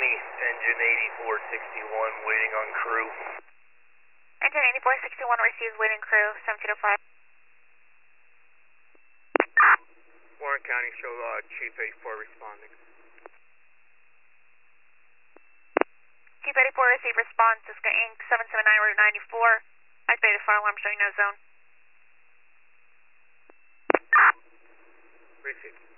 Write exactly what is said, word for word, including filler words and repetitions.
County, engine eighty-four sixty-one, waiting on crew. Engine eighty-four sixty-one receives waiting crew, seven two five. Warren County, show uh, Chief eighty-four responding. Chief eighty-four receive response, Cisco Incorporated, seven seven nine, Route ninety-four. Activated fire alarm showing no zone. Receive.